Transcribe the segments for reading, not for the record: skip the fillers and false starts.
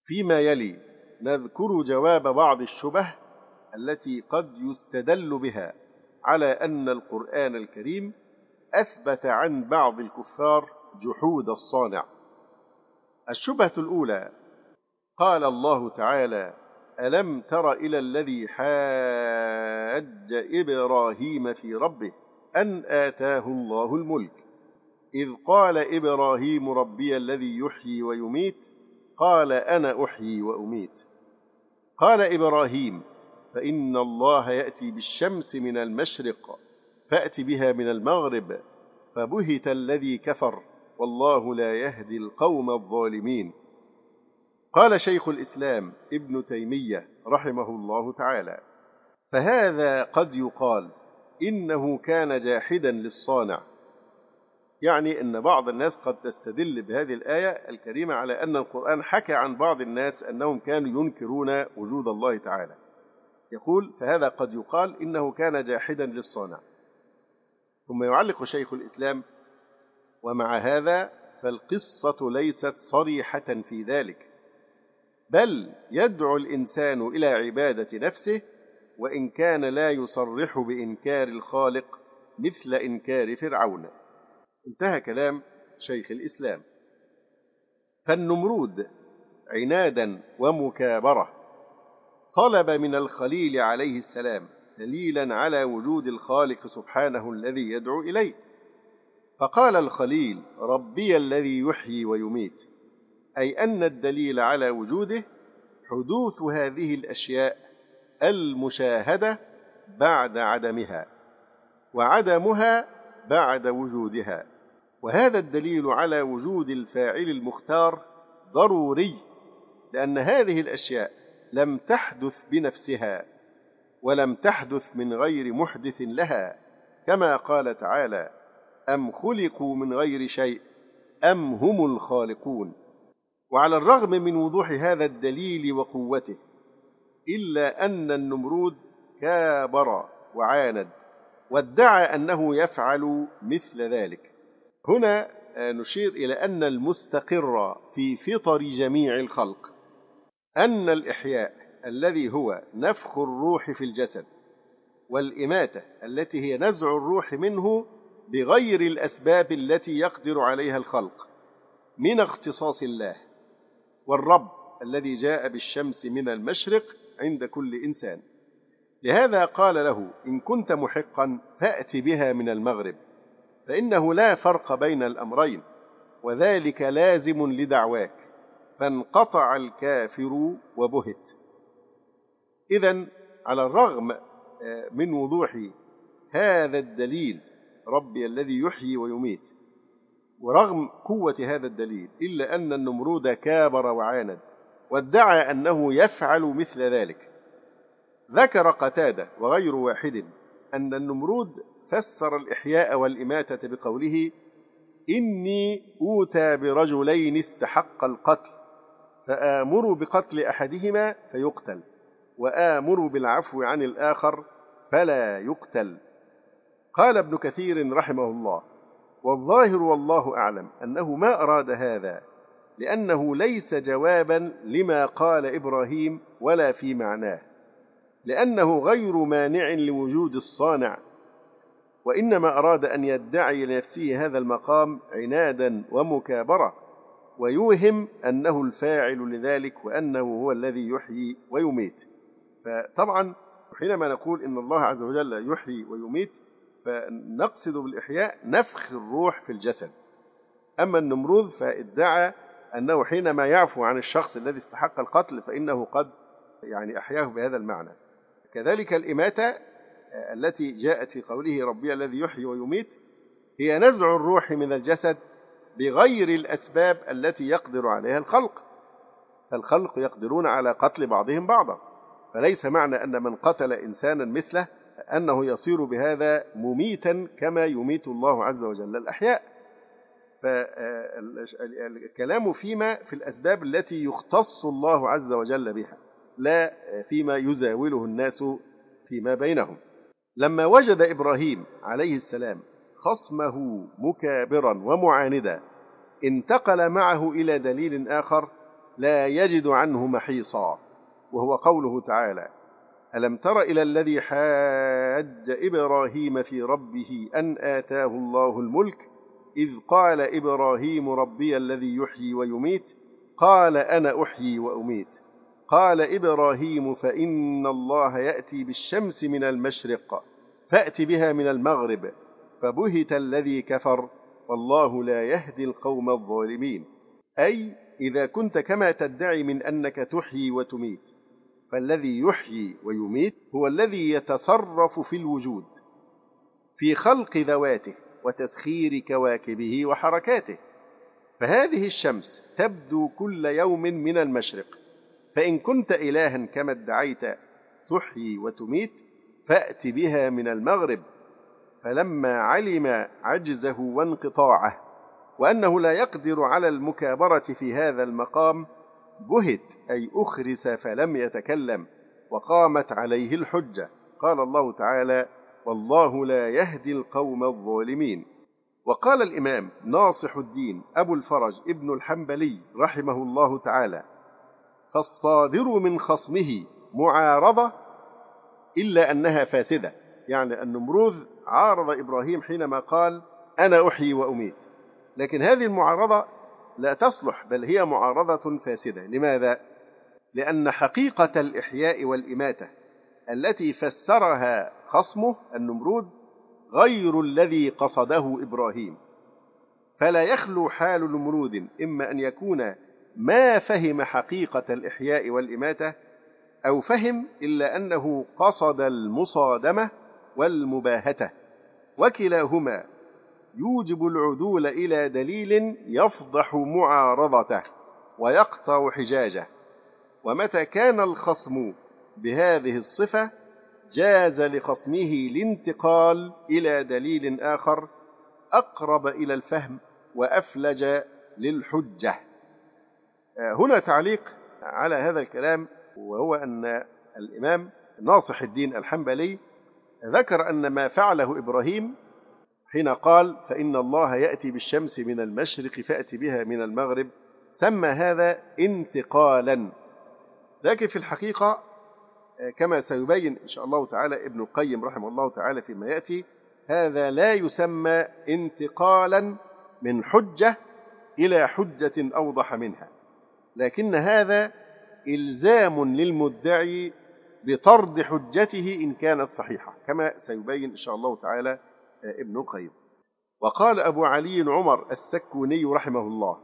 فيما يلي نذكر جواب بعض الشبه التي قد يستدل بها على أن القرآن الكريم أثبت عن بعض الكفار جحود الصانع. الشبهة الأولى: قال الله تعالى: ألم تر إلى الذي حاج إبراهيم في ربه أن آتاه الله الملك إذ قال إبراهيم ربي الذي يحيي ويميت قال أنا أحيي وأميت. قال إبراهيم: فإن الله يأتي بالشمس من المشرق فأت بها من المغرب فبهت الذي كفر والله لا يهدي القوم الظالمين. قال شيخ الإسلام ابن تيمية رحمه الله تعالى: فهذا قد يقال إنه كان جاحدا للصانع، يعني أن بعض الناس قد تستدل بهذه الآية الكريمة على أن القرآن حكى عن بعض الناس أنهم كانوا ينكرون وجود الله تعالى. يقول: فهذا قد يقال إنه كان جاحدا للصانع. ثم يعلق شيخ الإسلام: ومع هذا فالقصة ليست صريحة في ذلك، بل يدعو الإنسان إلى عبادة نفسه وإن كان لا يصرح بإنكار الخالق مثل إنكار فرعون. انتهى كلام شيخ الإسلام. فالنمرود عنادا ومكابرة طلب من الخليل عليه السلام دليلا على وجود الخالق سبحانه الذي يدعو إليه، فقال الخليل: ربي الذي يحيي ويميت، أي أن الدليل على وجوده حدوث هذه الأشياء المشاهدة بعد عدمها، وعدمها بعد وجودها. وهذا الدليل على وجود الفاعل المختار ضروري، لأن هذه الأشياء لم تحدث بنفسها ولم تحدث من غير محدث لها، كما قال تعالى: أم خلقوا من غير شيء أم هم الخالقون. وعلى الرغم من وضوح هذا الدليل وقوته، إلا أن النمرود كابر وعاند وادعى أنه يفعل مثل ذلك. هنا نشير إلى أن المستقر في فطر جميع الخلق أن الإحياء الذي هو نفخ الروح في الجسد، والإماتة التي هي نزع الروح منه بغير الأسباب التي يقدر عليها الخلق، من اختصاص الله، والرب الذي جاء بالشمس من المشرق عند كل إنسان. لهذا قال له: إن كنت محقا فأت بها من المغرب، فإنه لا فرق بين الأمرين، وذلك لازم لدعواك. فانقطع الكافر وبهت. إذن على الرغم من وضوح هذا الدليل ربي الذي يحيي ويميت، ورغم قوة هذا الدليل، إلا أن النمرود كابر وعاند وادعى أنه يفعل مثل ذلك. ذكر قتادة وغير واحد أن النمرود فسر الإحياء والإماتة بقوله: إني أوتى برجلين استحق القتل فآمر بقتل أحدهما فيقتل وآمر بالعفو عن الآخر فلا يقتل. قال ابن كثير رحمه الله: والظاهر والله أعلم أنه ما أراد هذا، لأنه ليس جوابا لما قال إبراهيم ولا في معناه، لأنه غير مانع لوجود الصانع، وإنما أراد أن يدعي لنفسه هذا المقام عنادا ومكابرة، ويوهم أنه الفاعل لذلك وأنه هو الذي يحيي ويميت. فطبعا حينما نقول إن الله عز وجل يحيي ويميت فنقصد بالإحياء نفخ الروح في الجسد. أما النمرود فادعى أنه حينما يعفو عن الشخص الذي استحق القتل فإنه قد أحياه بهذا المعنى. كذلك الإماتة التي جاءت في قوله ربي الذي يحيي ويميت هي نزع الروح من الجسد بغير الأسباب التي يقدر عليها الخلق، فالخلق يقدرون على قتل بعضهم بعضا، فليس معنى أن من قتل إنسانا مثله أنه يصير بهذا مميتا كما يميت الله عز وجل الأحياء. فالكلام فيما في الأسباب التي يختص الله عز وجل بها، لا فيما يزاوله الناس فيما بينهم. لما وجد إبراهيم عليه السلام خصمه مكابرا ومعاندا، انتقل معه إلى دليل آخر لا يجد عنه محيصا، وهو قوله تعالى: ألم تر إلى الذي حاج إبراهيم في ربه أن آتاه الله الملك إذ قال إبراهيم ربي الذي يحيي ويميت قال أنا أحيي وأميت قال إبراهيم فإن الله يأتي بالشمس من المشرق فأت بها من المغرب فبهت الذي كفر والله لا يهدي القوم الظالمين. أي إذا كنت كما تدعي من أنك تحيي وتميت، فالذي يحيي ويميت هو الذي يتصرف في الوجود في خلق ذواته وتسخير كواكبه وحركاته. فهذه الشمس تبدو كل يوم من المشرق، فإن كنت إلها كما ادعيت تحيي وتميت فأت بها من المغرب. فلما علم عجزه وانقطاعه وأنه لا يقدر على المكابرة في هذا المقام بهت، أي أخرس فلم يتكلم، وقامت عليه الحجة. قال الله تعالى: والله لا يهدي القوم الظالمين. وقال الإمام ناصح الدين أبو الفرج ابن الحنبلي رحمه الله تعالى: فالصادر من خصمه معارضة إلا أنها فاسدة. يعني النمروذ عارض إبراهيم حينما قال أنا أحيي وأميت، لكن هذه المعارضة لا تصلح، بل هي معارضة فاسدة. لماذا؟ لأن حقيقة الإحياء والإماتة التي فسرها خصمه النمرود غير الذي قصده إبراهيم، فلا يخلو حال نمرود إما أن يكون ما فهم حقيقة الإحياء والإماتة أو فهم إلا أنه قصد المصادمة والمباهتة، وكلاهما يوجب العدول إلى دليل يفضح معارضته ويقطع حجاجه. ومتى كان الخصم بهذه الصفة جاز لخصمه الانتقال إلى دليل آخر أقرب إلى الفهم وأفلج للحجة. هنا تعليق على هذا الكلام، وهو أن الإمام ناصح الدين الحنبلي ذكر أن ما فعله إبراهيم حين قال فإن الله يأتي بالشمس من المشرق فأت بها من المغرب سمى هذا انتقالا، لكن في الحقيقة كما سيبين إن شاء الله تعالى ابن القيم رحمه الله تعالى فيما يأتي، هذا لا يسمى انتقالا من حجة إلى حجة أوضح منها، لكن هذا إلزام للمدعي بطرد حجته إن كانت صحيحة، كما سيبين إن شاء الله تعالى ابن القيم. وقال أبو علي عمر السكوني رحمه الله: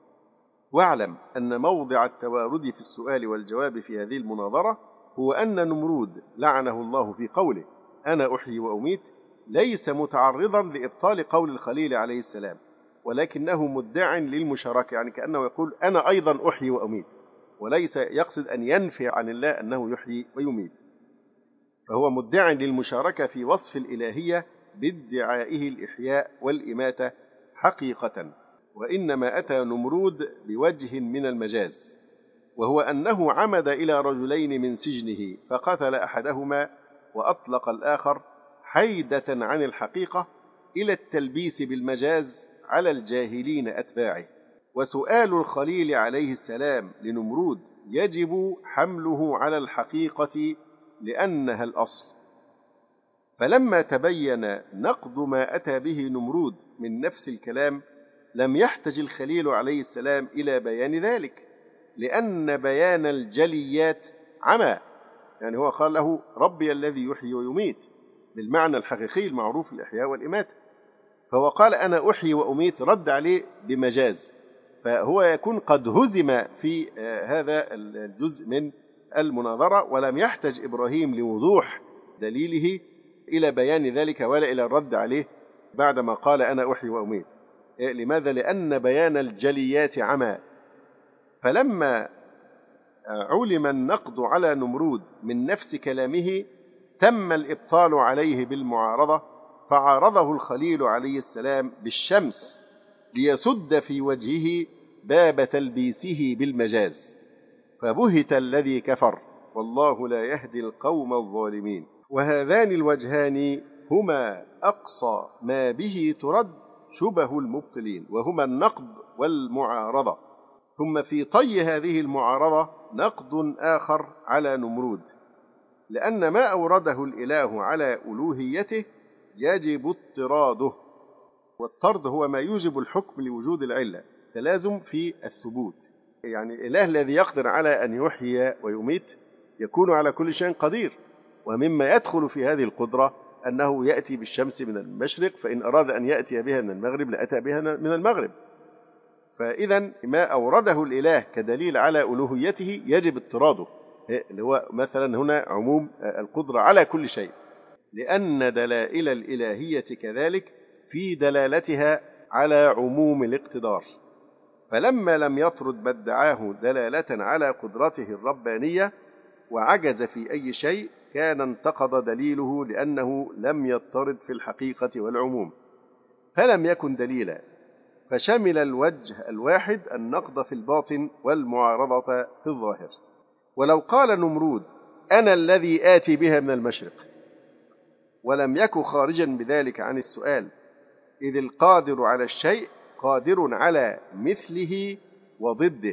واعلم أن موضع التوارد في السؤال والجواب في هذه المناظرة هو أن نمرود لعنه الله في قوله أنا أحيي وأميت ليس متعرضا لإبطال قول الخليل عليه السلام، ولكنه مدع للمشاركة، يعني كأنه يقول أنا أيضا أحيي وأميت، وليس يقصد أن ينفي عن الله أنه يحيي ويميت. فهو مدع للمشاركة في وصف الإلهية بادعائه الإحياء والإماتة حقيقة، وإنما أتى نمرود بوجه من المجاز، وهو أنه عمد إلى رجلين من سجنه فقتل أحدهما وأطلق الآخر حيدة عن الحقيقة إلى التلبيس بالمجاز على الجاهلين أتباعه. وسؤال الخليل عليه السلام لنمرود يجب حمله على الحقيقة لأنها الأصل. فلما تبين نقض ما أتى به نمرود من نفس الكلام لم يحتج الخليل عليه السلام إلى بيان ذلك، لأن بيان الجليات عمى، يعني هو قال له ربي الذي يحيي ويميت بالمعنى الحقيقي المعروف الإحياء والإماتة، فهو قال أنا أحيي وأميت رد عليه بمجاز، فهو يكون قد هزم في هذا الجزء من المناظرة، ولم يحتج إبراهيم لوضوح دليله إلى بيان ذلك ولا إلى الرد عليه بعدما قال أنا أحيي وأميت. لماذا؟ لأن بيان الجليات عمى. فلما علم النقد على نمرود من نفس كلامه تم الإبطال عليه بالمعارضة، فعارضه الخليل عليه السلام بالشمس ليسد في وجهه باب تلبيسه بالمجاز، فبهت الذي كفر والله لا يهدي القوم الظالمين. وهذان الوجهان هما أقصى ما به ترد شبه المبطلين، وهما النقد والمعارضة. ثم في طي هذه المعارضة نقد آخر على نمرود، لأن ما أورده الإله على ألوهيته يجب اضطراده، والطرد هو ما يوجب الحكم لوجود العلة، تلازم في الثبوت. يعني الإله الذي يقدر على أن يحيي ويميت يكون على كل شيء قدير، ومما يدخل في هذه القدرة أنه يأتي بالشمس من المشرق، فإن أراد أن يأتي بها من المغرب لأتى بها من المغرب. فإذا ما أورده الإله كدليل على ألوهيته يجب اضطراده، اللي هو مثلا هنا عموم القدرة على كل شيء، لأن دلائل الإلهية كذلك في دلالتها على عموم الاقتدار. فلما لم يطرد ما ادعاه دلالة على قدرته الربانية وعجز في أي شيء كان انتقض دليله، لأنه لم يضطرد في الحقيقة والعموم، فلم يكن دليلا، فشمل الوجه الواحد النقض في الباطن والمعارضة في الظاهر. ولو قال نمرود أنا الذي آتي بها من المشرق ولم يك خارجا بذلك عن السؤال، إذ القادر على الشيء قادر على مثله وضده،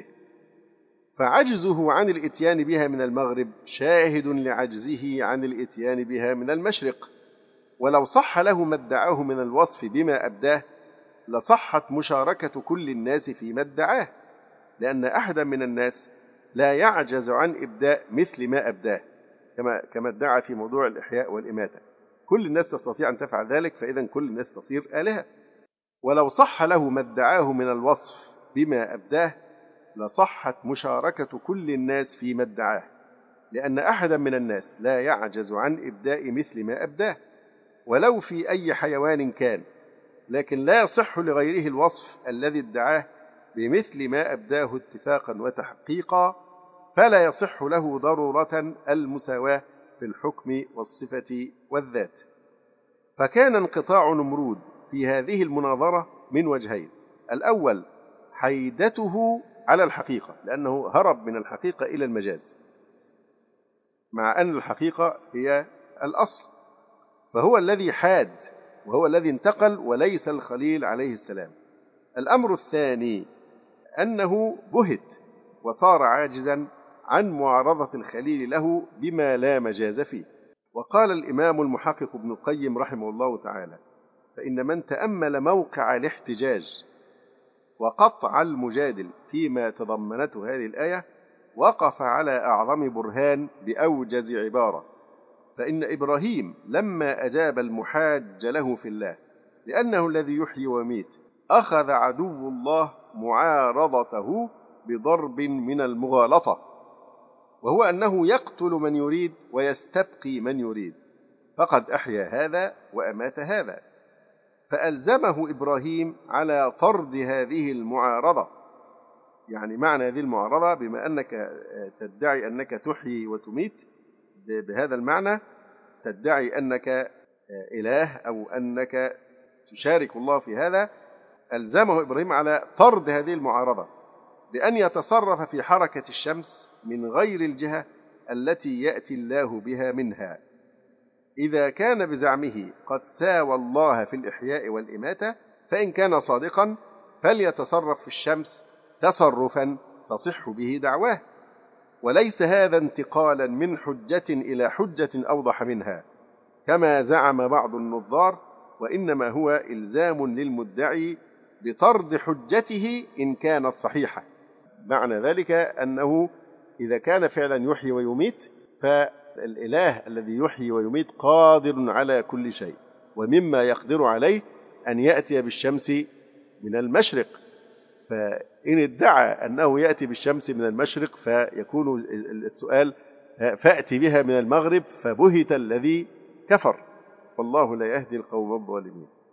فعجزه عن الإتيان بها من المغرب شاهد لعجزه عن الإتيان بها من المشرق. ولو صح له ما ادعاه من الوصف بما أبداه لصحت مشاركة كل الناس فيما ادعاه، لأن أحدا من الناس لا يعجز عن إبداء مثل ما أبداه، كما ادعى في موضوع الإحياء والإماتة، كل الناس تستطيع أن تفعل ذلك، فإذا كل الناس تصير آلهة. ولو صح له ما ادعاه من الوصف بما أبداه لصحت مشاركة كل الناس فيما ادعاه، لأن أحدا من الناس لا يعجز عن إبداء مثل ما أبداه ولو في أي حيوان كان، لكن لا يصح لغيره الوصف الذي ادعاه بمثل ما أبداه اتفاقا وتحقيقا، فلا يصح له ضرورة المساواة في الحكم والصفة والذات. فكان انقطاع نمرود في هذه المناظرة من وجهين: الأول حيدته على الحقيقة، لأنه هرب من الحقيقة إلى المجاز، مع أن الحقيقة هي الأصل، فهو الذي حاد وهو الذي انتقل وليس الخليل عليه السلام. الأمر الثاني أنه بهت وصار عاجزا عن معارضة الخليل له بما لا مجاز فيه. وقال الإمام المحقق ابن القيم رحمه الله تعالى: فإن من تأمل موقع الاحتجاج وقطع المجادل فيما تضمنته هذه الآية وقف على أعظم برهان بأوجز عبارة. فإن إبراهيم لما أجاب المحاج له في الله لأنه الذي يحيي ويميت أخذ عدو الله معارضته بضرب من المغالطة، وهو أنه يقتل من يريد ويستبقي من يريد، فقد أحيا هذا وأمات هذا، فألزمه إبراهيم على طرد هذه المعارضة. يعني معنى هذه المعارضة بما أنك تدعي أنك تحيي وتميت، بهذا المعنى تدعي أنك إله أو أنك تشارك الله في هذا، ألزمه إبراهيم على طرد هذه المعارضة بأن يتصرف في حركة الشمس من غير الجهة التي يأتي الله بها منها. إذا كان بزعمه قد ساوى الله في الإحياء والإماتة، فإن كان صادقا فليتصرف في الشمس تصرفا تصح به دعواه، وليس هذا انتقالا من حجة إلى حجة أوضح منها كما زعم بعض النظار، وإنما هو إلزام للمدعي بطرد حجته إن كانت صحيحة. معنى ذلك أنه إذا كان فعلا يحيي ويميت فالإله الذي يحيي ويميت قادر على كل شيء، ومما يقدر عليه أن يأتي بالشمس من المشرق، فإن ادعى أنه يأتي بالشمس من المشرق فيكون السؤال فأتي بها من المغرب، فبهت الذي كفر، والله لا يهدي القوم الظالمين.